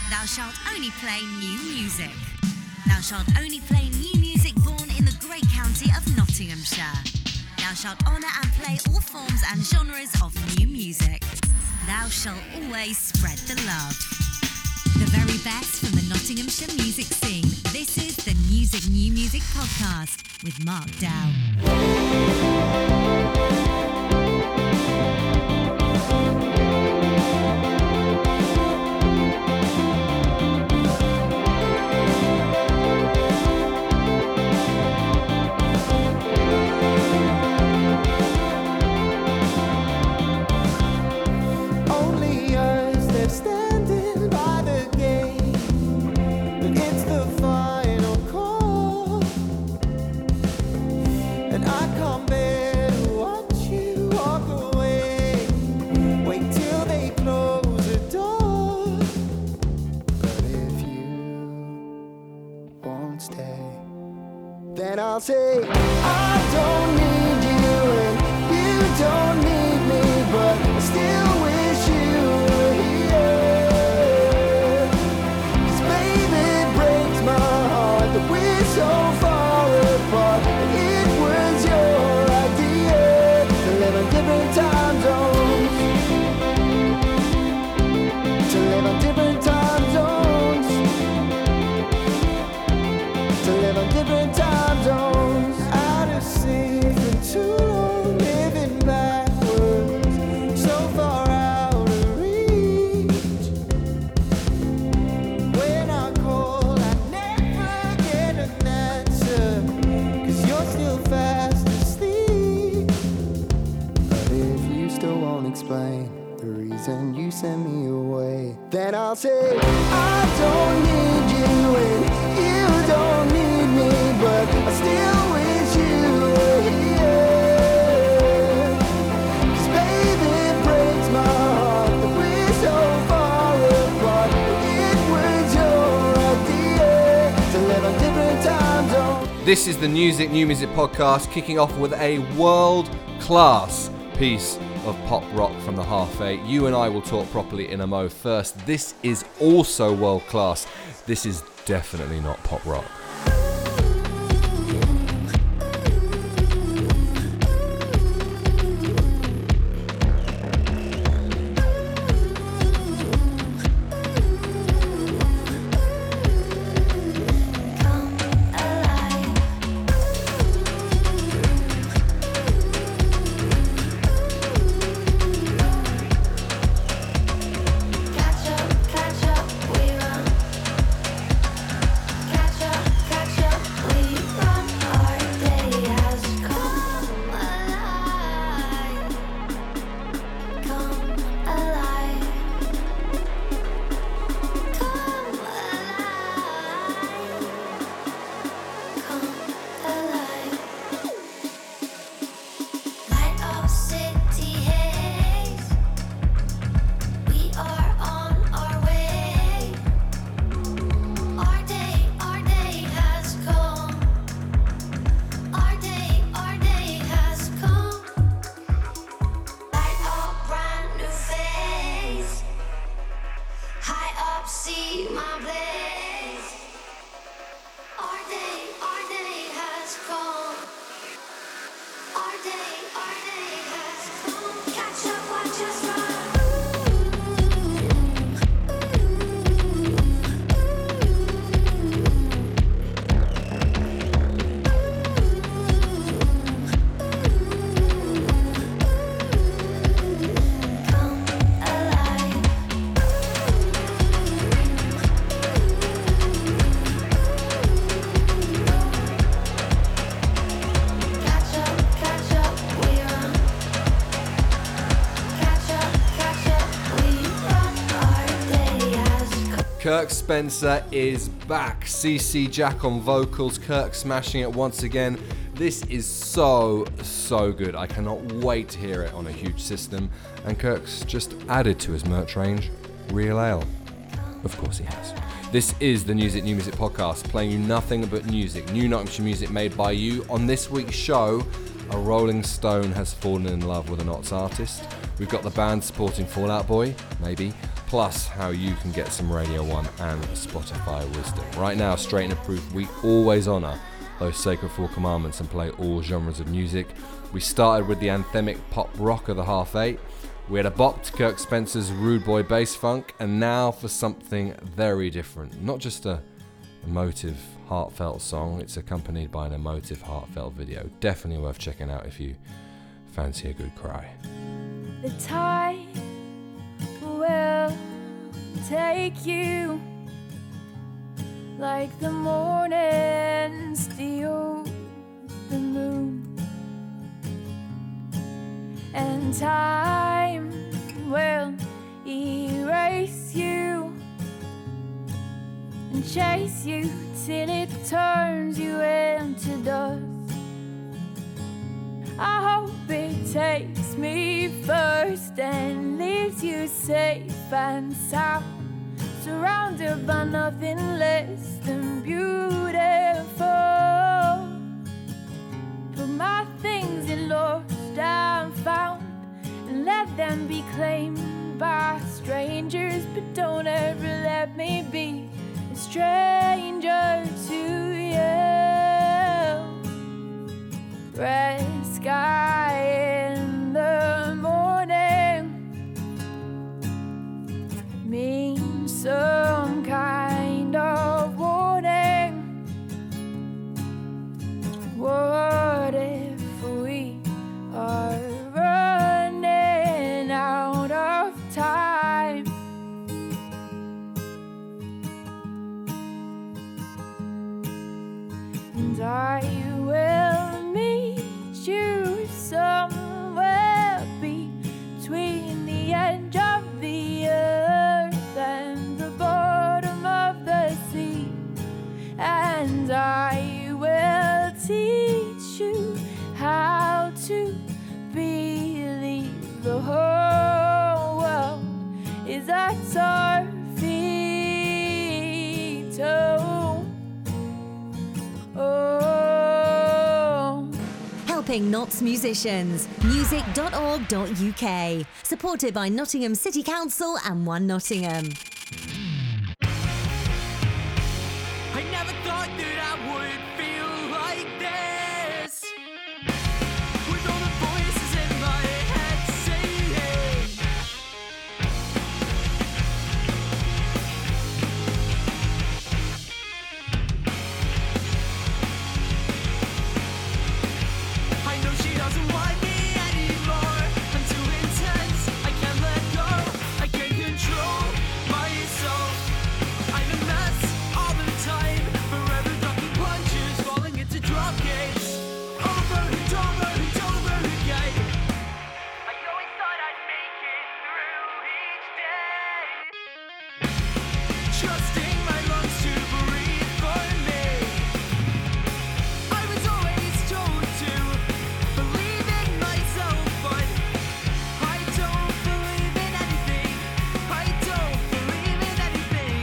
Thou shalt only play new music. Thou shalt only play new music born in the great county of Nottinghamshire. Thou shalt honour and play all forms and genres of new music. Thou shalt always spread the love. The very best from the Nottinghamshire music scene. This is the Music New Music Podcast with Mark Dow. I'll say, I don't need you and you don't need me, but I still wish you were here. 'Cause baby, it breaks my heart that we're so far apart, and it was your idea to live on different time zones, to live on different time zones, to live on different time zones. Out of sync for too long, living backwards, so far out of reach. When I call, I never get an answer, 'cause you're still fast asleep. But if you still won't explain the reason you send me away, then I'll say, I don't need you and you don't need me, but I still wish you were here. 'Cause baby, it breaks my heart that we're so far apart, it was your idea to live on different time zones. This is the Music New Music Podcast, kicking off with a world-class piece of pop rock from the Half Eight. You and I will talk properly in a mo. First, this is also world-class. This is definitely not pop rock. Kirk Spencer is back. CC Jack on vocals, Kirk smashing it once again. This is so good. I cannot wait to hear it on a huge system. And Kirk's just added to his merch range real ale. Of course he has. This is the Music New Music Podcast, playing you nothing but music, new Nottinghamshire music made by you. On this week's show, a Rolling Stone has fallen in love with a Notts artist. We've got the band supporting Fall Out Boy, maybe. plus how you can get some Radio 1 and Spotify wisdom. Right now, Straight and Approved, we always honour those sacred four commandments and play all genres of music. We started with the anthemic pop rock of the half eight. We had a bop to Kirk Spencer's Rude Boy Bass Funk, and now for something very different. Not just a emotive, heartfelt song, it's accompanied by an emotive, heartfelt video. Definitely worth checking out if you fancy a good cry. The tide will take you like the morning steals the moon, and time will erase you and chase you till it turns you into dust. I hope it takes me first and leaves you safe and sound, surrounded by nothing less than beautiful. Put my things in lost and found and let them be claimed by strangers, but don't ever let me be a stranger to you. Red sky in the morning means some kind of warning. What if we are running out of time? And I will meet you somewhere between the edge of the earth and the bottom of the sea, and I will teach you how to believe the whole world is at our feet. Helping Notts musicians. Music.org.uk. Supported by Nottingham City Council and One Nottingham. I never thought that I would feel like this, with all the voices in my head saying, I know she doesn't want me anymore. I'm too intense, I can't let go, I can't control myself. I'm a mess all the time, forever ducking punches, falling into drop gates, over and over and over again. I always thought I'd make it through each day, trusting my lungs to breathe for me. I was always told to believe in myself, but I don't believe in anything. I don't believe in anything.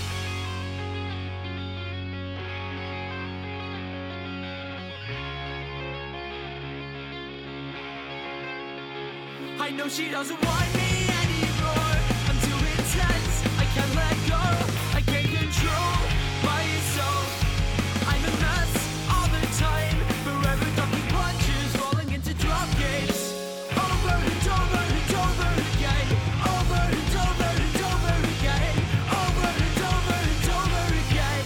I know she doesn't want me anymore. I'm too intense, I can't let go, I can't control myself. I'm a mess all the time, forever ducking punches, falling into drop gates, over and over and over again, over and over and over again, over and over and over again.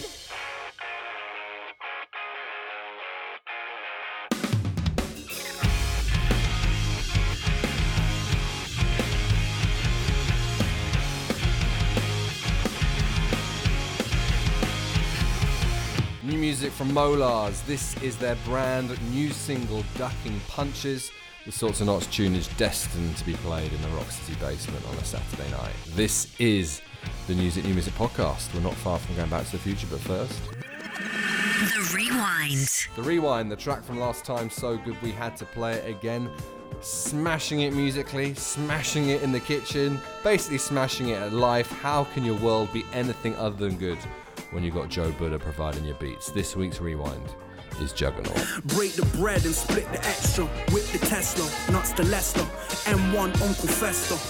New music from Molars. This is their brand new single, Ducking Punches. The Sorts of Knots tune is destined to be played in the Rock City basement on a Saturday night. This is the New Music podcast. We're not far from going back to the future, but first... The Rewind. The Rewind, the track from last time, so good we had to play it again. Smashing it musically, smashing it in the kitchen, basically smashing it at life. How can your world be anything other than good when you've got Joe Buddha providing your beats? This week's Rewind is Juggernaut. Break the bread and split the extra. Whip the Tesla, nuts to Leicester. M1 Uncle Fester.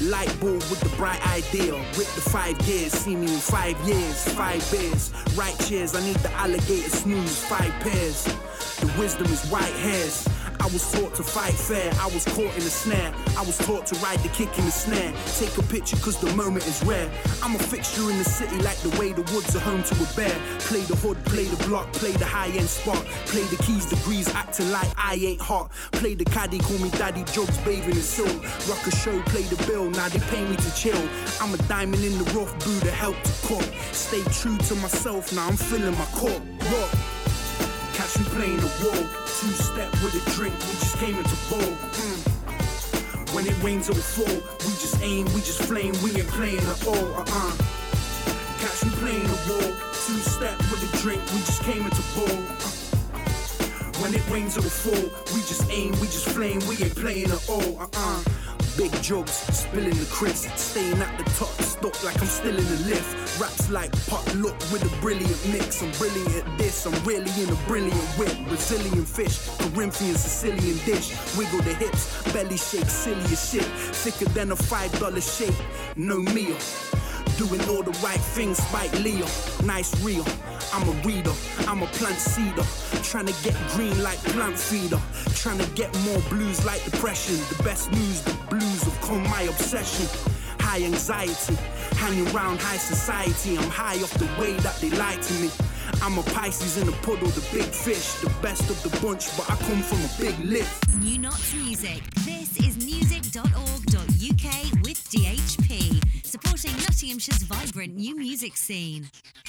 Light bulb with the bright idea. Rip the 5 gears, see me in 5 years. 5 beers, right chairs. I need the alligator snooze. 5 pairs. The wisdom is white hairs. I was taught to fight fair, I was caught in a snare. I was taught to ride the kick in the snare. Take a picture cause the moment is rare. I'm a fixture in the city like the way the woods are home to a bear. Play the hood, play the block, play the high-end spot. Play the keys, degrees, acting like I ain't hot. Play the caddy, call me daddy, jokes, bathing in silk. Rock a show, play the bill, now they pay me to chill. I'm a diamond in the rough, Buddha help to cook. Stay true to myself, now I'm filling my cup. Rock. Catch me playing the wall. 2-step with a drink, we just came into ball. When it rains or fall, we just aim, we just flame, we ain't playing at all. Catch me playing the wall. 2-step with a drink, we just came into ball. When it rains or fall, we just aim, we just flame, we ain't playing at all. Big jokes, spilling the crisp, staying at the top, stuck like I'm still in the lift. Raps like potluck with a brilliant mix. I'm brilliant at this, I'm really in a brilliant whip. Brazilian fish, Corinthian Sicilian dish. Wiggle the hips, belly shake, silly as shit. Thicker than a $5 shake, no meal. Doing all the right things, Spike Leo. Nice real, I'm a reader, I'm a plant seeder. Trying to get green like plant feeder. Trying to get more blues like depression. The best news, the blues have come my obsession. High anxiety, hanging around high society. I'm high off the way that they lie to me. I'm a Pisces in the puddle, the big fish. The best of the bunch, but I come from a big lift. New Knots Music. This is music.org.uk with DHP, supporting Nottinghamshire's vibrant new music scene.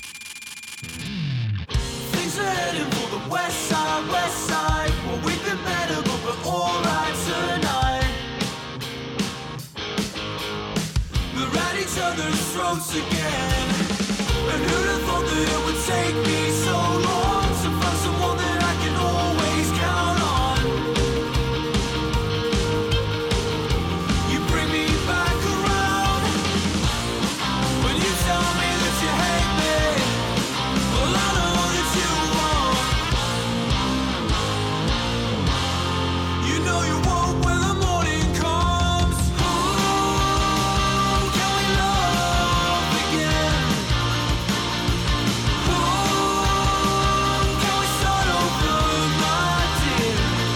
Things are heading for the west side, west side. Well, we've been better, but we're alright tonight. We're at each other's throats again. And who'd have thought that it would take me so long to find someone that I can always count on? You bring me back around when you tell me that you hate me. Well, I know that you won't. You know you won't when the morning comes. Ooh, can we love again? Ooh, can we start over, my dear?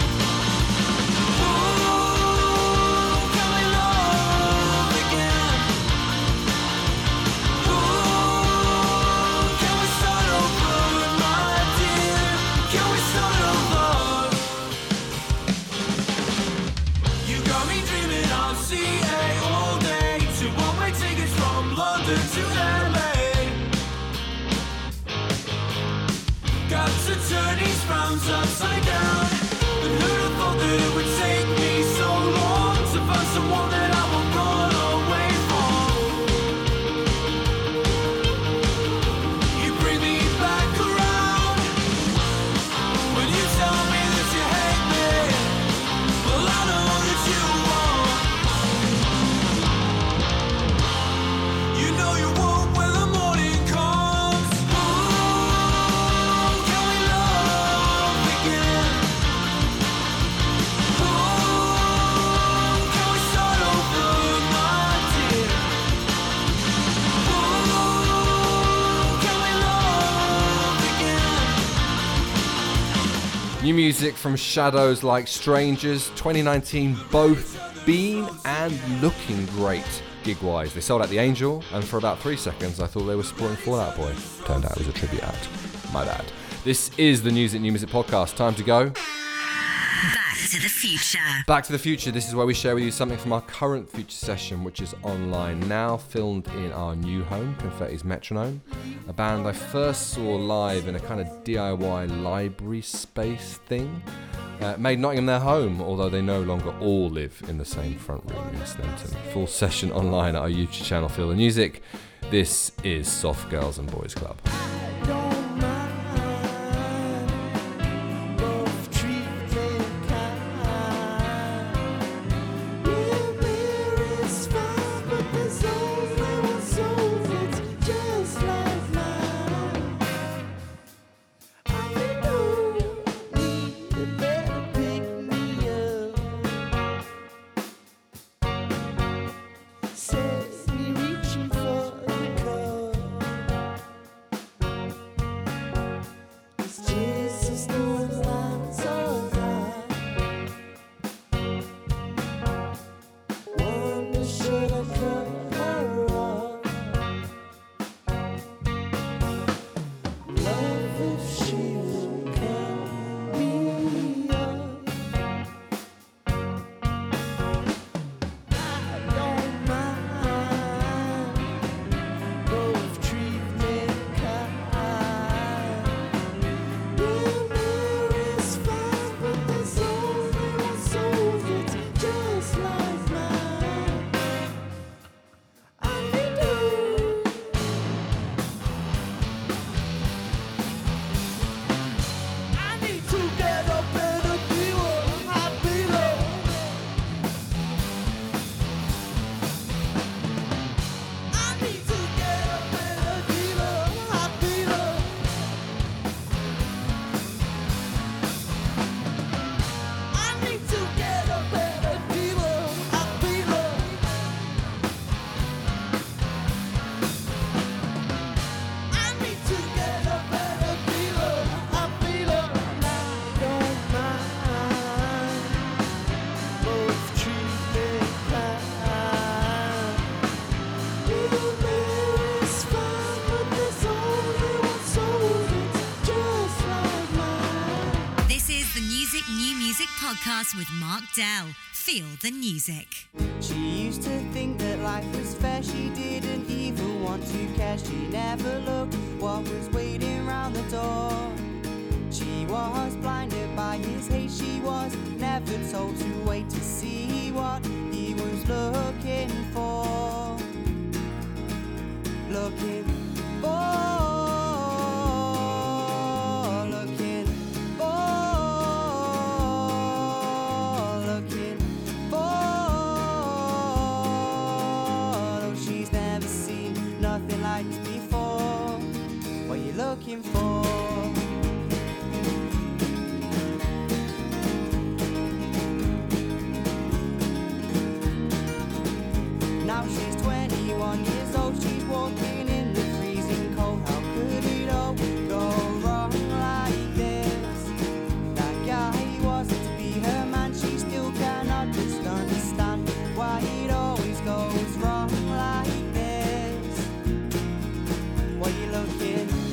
Ooh, can we love again? Ooh, can we start over, my dear? Can we start over? You got me dreaming of CA all day. 2 one-way tickets from London to LA. Got to turn these frowns upside down. And who'd have thought that it would take me so long to find someone that I won't run away from? You bring me back around when you tell me that you hate me. Well, I know that you won't. You know you won't when the morning comes. Ooh, can we love again? Ooh, can we start over, my dear? Ooh, can we love again? New music from Shadows like Strangers, 2019, both been and looking great gig-wise. They sold out the Angel, and for about 3 seconds I thought they were supporting Fall Out Boy. Turned out it was a tribute act. My bad. This is the New Music Podcast. Time to go. Back to the future. Back to the Future. This is where we share with you something from our current Future session, which is online now, filmed in our new home, Confetti's Metronome, a band I first saw live in a kind of DIY library space thing. Made Nottingham their home, although they no longer all live in the same front room in Sneinton. Full session online at our YouTube channel, Feel the Music. This is Soft Girls and Boys Club. Don't mind, both treated kind. We're is fine, but there's only one soul that's just like mine. I know you better pick me up. Podcast with Mark Dell. Feel the music. She used to think that life was fair. She didn't even want to care. She never looked what was waiting round the door. She was blinded by his hate. She was never told to wait to see what he was looking for. Looking for. Looking for. Now she's 21 years old, she's walking in the freezing cold. How could it all go wrong like this? That guy wasn't to be her man, she still cannot just understand why it always goes wrong like this. What are you looking for?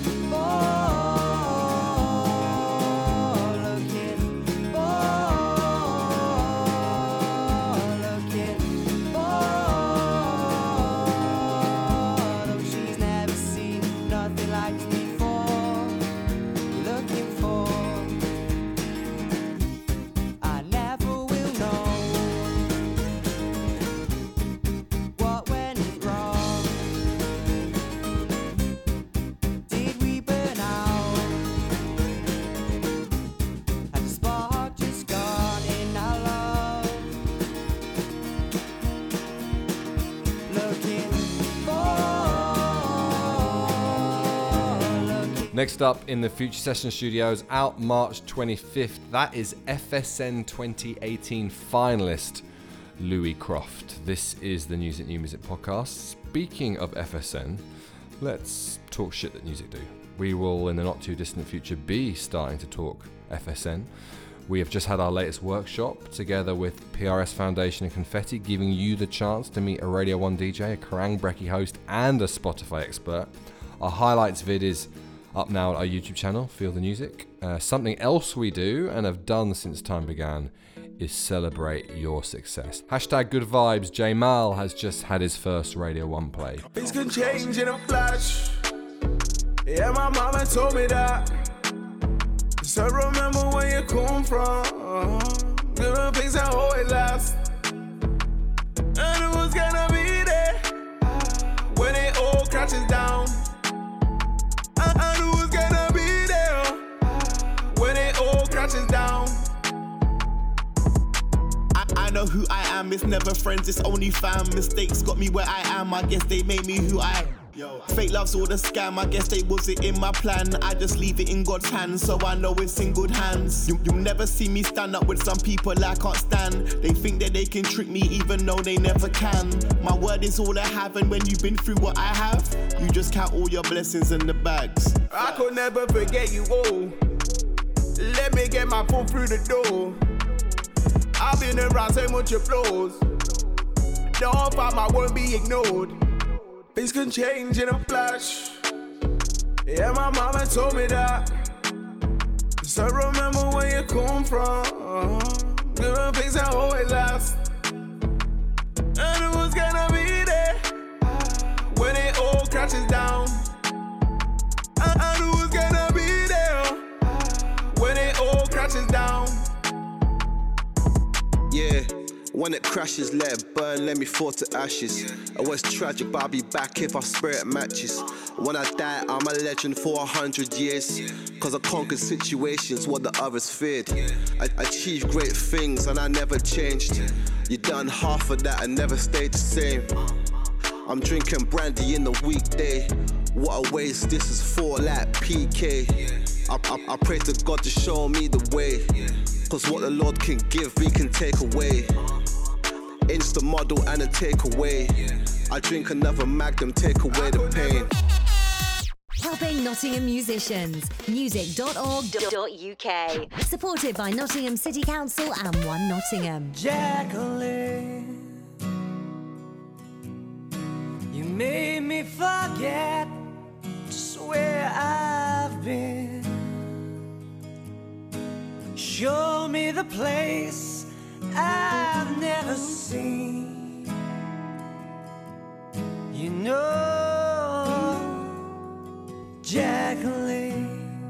Next up in the Future Session Studios, out March 25th, that is FSN 2018 finalist Louis Croft. This is the News at New Music podcast. Speaking of FSN, let's talk shit that music do. We will, in the not too distant future, be starting to talk FSN. We have just had our latest workshop together with PRS Foundation and Confetti, giving you the chance to meet a Radio 1 DJ, a Kerrang Brekkie host, and a Spotify expert. Our highlights vid is up now at our YouTube channel, Feel the Music. Something else we do, and have done since time began, is celebrate your success. Hashtag good vibes. J Mal has just had his first Radio 1 play. Things can change in a flash. Yeah, my mama told me that. So remember where you come from. Good things that always last. And who's gonna be there when it all crashes down? And who's gonna be there when it all crashes down? I know who I am, it's never friends, it's only fam. Mistakes got me where I am, I guess they made me who I am. Fake love's all the scam, I guess they wasn't in my plan. I just leave it in God's hands, so I know it's in good hands. You'll never see me stand up with some people I can't stand. They think that they can trick me even though they never can. My word is all I have, and when you've been through what I have, you just count all your blessings in the bags. I could never forget you all. Let me get my foot through the door. I've been around so much applause. Don't fight, I won't be ignored. Things can change in a flash. Yeah, my mama told me that. So remember where you come from. Good things that always last. And who's gonna be there when it all crashes down? And who's gonna be there when it all crashes down? Yeah, when it crashes, let it burn, let me fall to ashes. I was tragic, but I'll be back if our spirit matches. When I die, I'm a legend for 100 years. Cause I conquered situations what the others feared. I achieved great things and I never changed. You done half of that and never stayed the same. I'm drinking brandy in the weekday. What a waste, this is for like PK. I pray to God to show me the way. Cause what the Lord can give, He can take away. Insta model and a takeaway. I drink another Magnum, take away the pain. Helping Nottingham musicians. Music.org.uk. Supported by Nottingham City Council and One Nottingham. Jacqueline, you made me forget just where I've been. Show me the place I've never seen. You know, Jacqueline,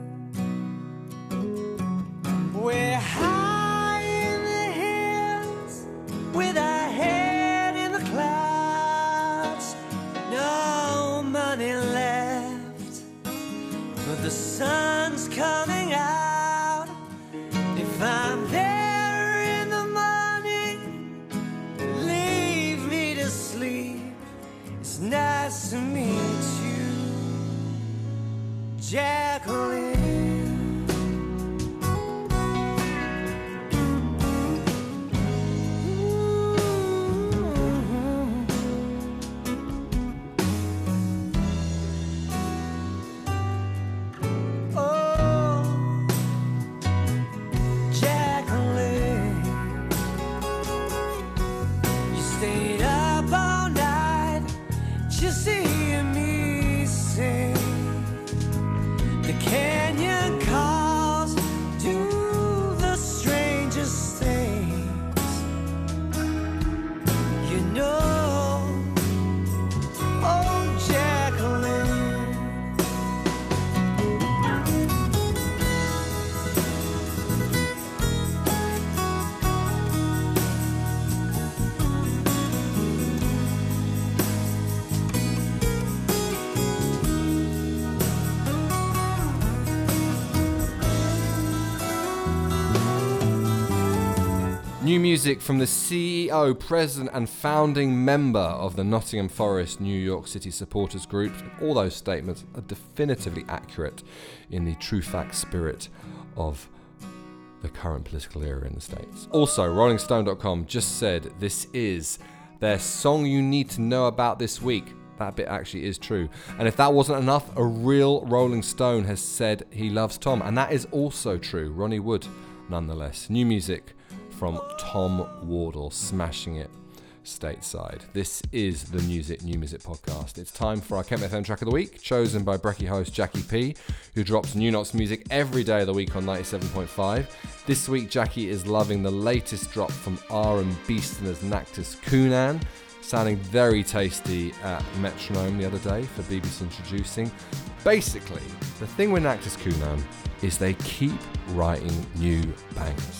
we're high in the hills with our head in the clouds. No money left, but the sun's coming out. If I'm there in the morning, leave me to sleep. It's nice to meet you, Jacqueline. New music from the CEO, president and founding member of the Nottingham Forest New York City Supporters Group. All those statements are definitively accurate in the true fact spirit of the current political era in the States. Also, RollingStone.com just said this is their song you need to know about this week. That bit actually is true. And if that wasn't enough, a real Rolling Stone has said he loves Tom. And that is also true. Ronnie Wood, nonetheless. New music from Tom Wardle, smashing it stateside. This is the New Music Podcast. It's time for our Kent FM track of the week, chosen by Brekkie host Jackie P, who drops New Knots music every day of the week on 97.5. This week, Jackie is loving the latest drop from R&B singers Nactus Coonan, sounding very tasty at Metronome the other day for BBC Introducing. Basically, the thing with Nactus Coonan is they keep writing new bangers.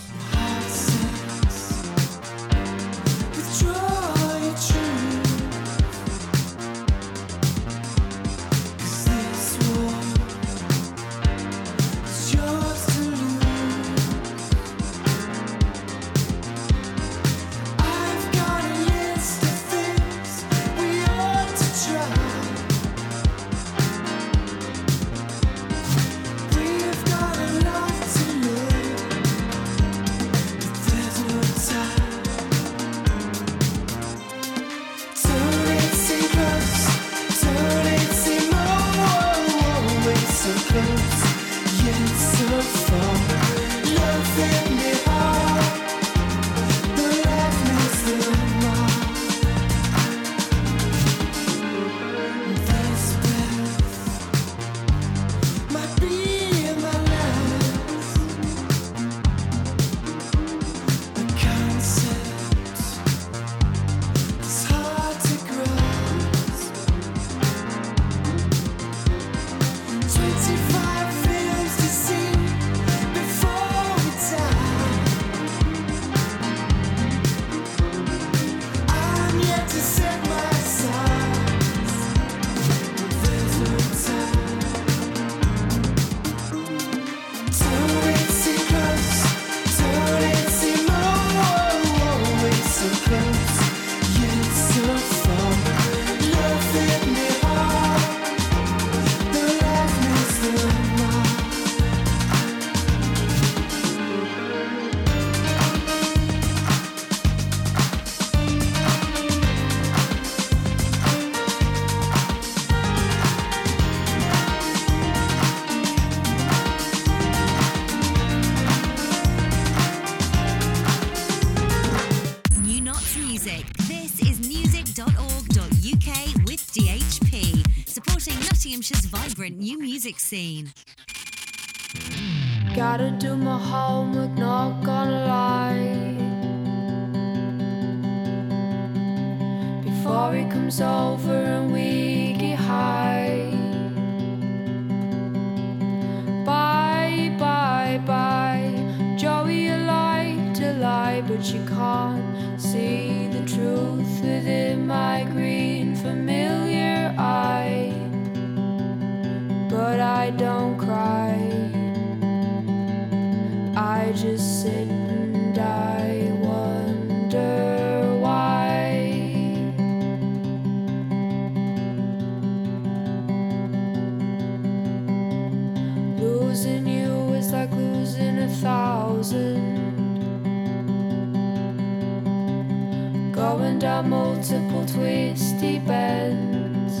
vibrant new music scene. Gotta do my homework, not gonna lie. Laurie comes over and we get high. Bye, bye, bye. Joey, you like to lie, but you can't see the truth within my green familiar eye. But I don't cry, I just sit and I wonder why. Losing you is like losing 1,000. Going down multiple twisty bends.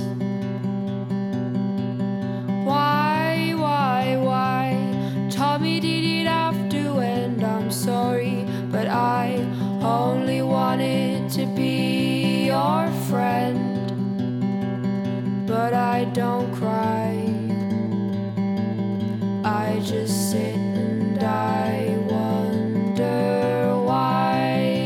Why? Tommy, did it have to end? I'm sorry, but I only wanted to be your friend. But I don't cry, I just sit and I wonder why.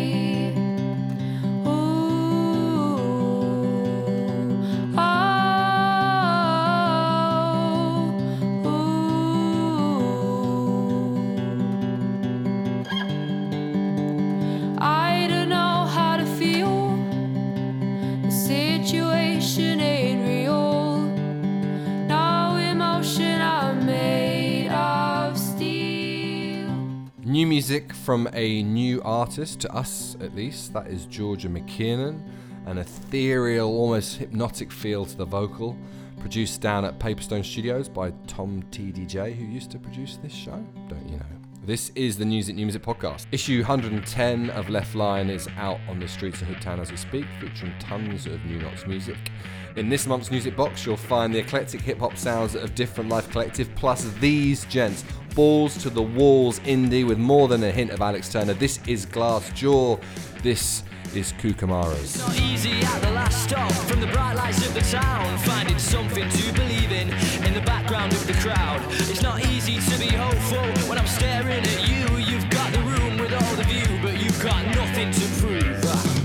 I don't know how to feel. The situation ain't real. No emotion, I'm made of steel. New music from a new artist, to us at least. That is Georgia McKiernan. An ethereal, almost hypnotic feel to the vocal. Produced down at Paperstone Studios by Tom TDJ, who used to produce this show, don't you know? This is the New Music Podcast. Issue 110 of Left Line is out on the streets of Hoodtown as we speak, featuring tons of New Nots music. In this month's music box, you'll find the eclectic hip-hop sounds of Different Life Collective, plus these gents. Balls to the walls indie with more than a hint of Alex Turner. This is Glass Jaw. This is Kookamarras. It's not easy at the last stop from the bright lights of the town, finding something to believe in the background of the crowd. It's not easy to be hopeful when I'm staring at you. You've got the room with all the view, but you've got nothing to prove.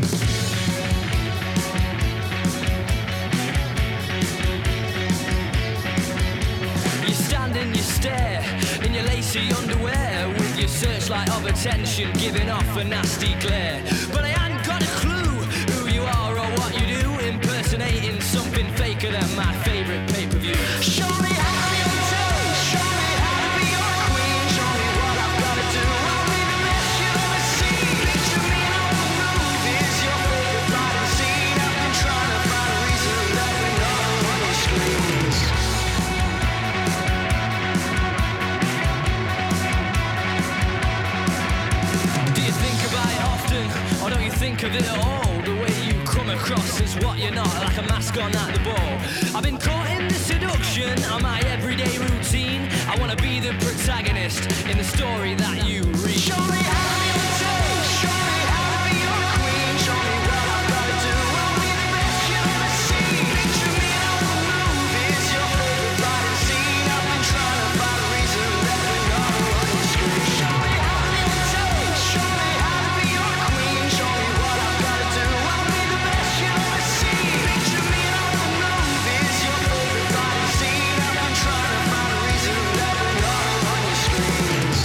You stand and you stare in your lacy underwear with your searchlight of attention giving off a nasty glare. But I ain't got a clue who you are or what you do, impersonating something faker than my favourite pay-per-view. Show me how you do, show me how to be your queen, show me what I've got to do. I'll be the best you'll ever see. Picture me in all the movies, your favourite fighting scene. I've been trying to find a reason that we're not on your screens. Do you think about it often, or don't you think of it at all? The way you come across is what you're not, like a mask on at the ball. I've been caught in the seduction of my everyday routine. I wanna be the protagonist in the story that you read. Show me how you do, show me how to be your queen, show me what I've got to do. I'll be the best you'll ever see. Picture me in all the movies, your favourite fighting scene. I've been trying to find a reason that we're not on your screen. Show me how you do, show me how to be your queen, show me what I've got to do. I'll be the best you'll ever see. Picture me in all the movies, your favourite fighting scene. I've been trying to find a reason that we're not on your screens.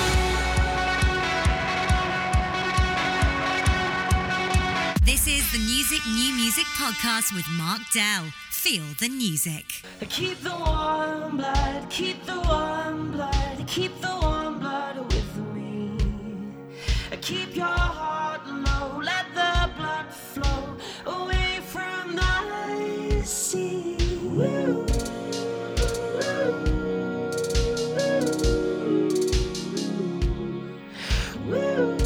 This is the New Music Podcast with Mark Dell. Feel the music. Keep the warm blood, keep the warm blood, keep the warm blood with me. Keep your heart low, let the blood flow away from the sea. Woo. Woo.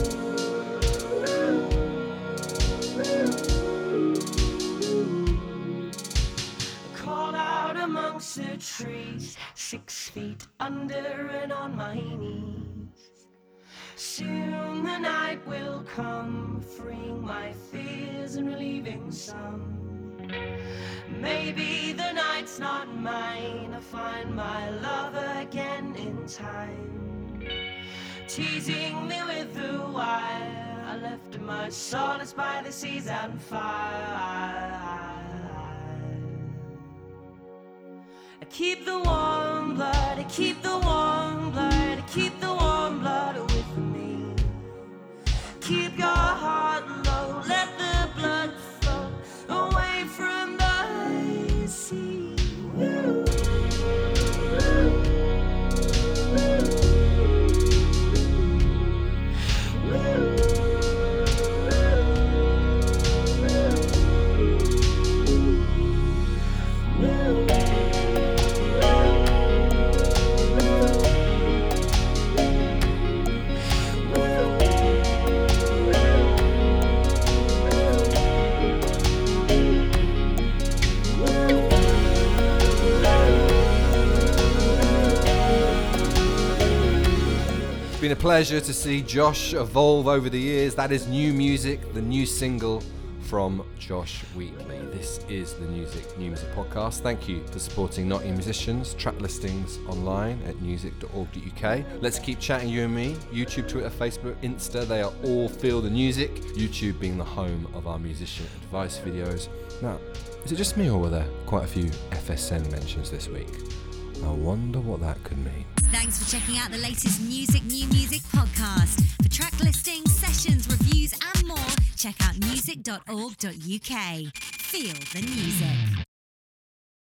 Call out amongst the trees, 6 feet under and on my knees. Soon the night will come, freeing my fears and relieving some. Maybe the night's not mine, I'll find my love again in time. Teasing me with the wire, I left my solace by the seas and fire. I keep the warm blood, I keep the warm blood, I keep the warm blood with me. Keep your heart low, let the blood flow away from the sea. It's been a pleasure to see Josh evolve over the years. That is new music, the new single from Josh Wheatley. This is the New Music Podcast. Thank you for supporting Nottingham musicians. Track listings online at music.org.uk. Let's keep chatting, you and me. YouTube, Twitter, Facebook, Insta, they are all Feel the Music. YouTube being the home of our musician advice videos. Now, is it just me or were there quite a few FSN mentions this week? I wonder what that could mean. Thanks for checking out the latest New Music podcast. For track listings, sessions, reviews and more, check out music.org.uk. Feel the music.